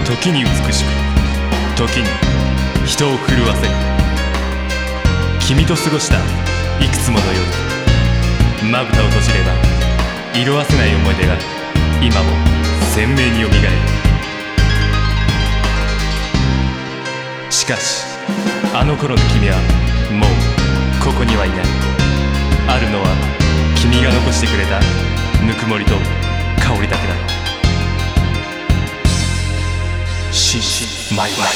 時に美しく、時に人を震わせる。君と過ごしたいくつもの夜、まぶたを閉じれば色褪せない思い出が今も鮮明によみがえる。しかしあの頃の君はもうここにはいない。あるのは君が残してくれたぬくもりと香りだけだ。シーマイワイワイ。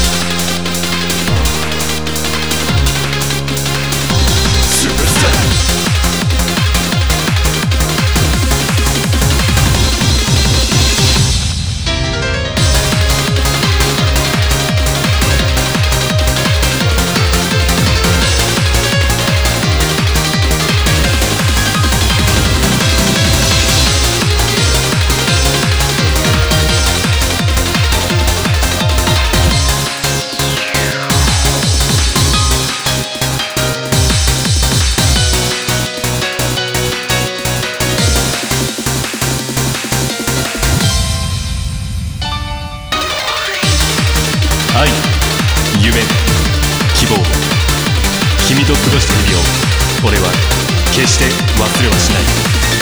愛、夢、希望、君と過ごした日々を俺は決して忘れはしない。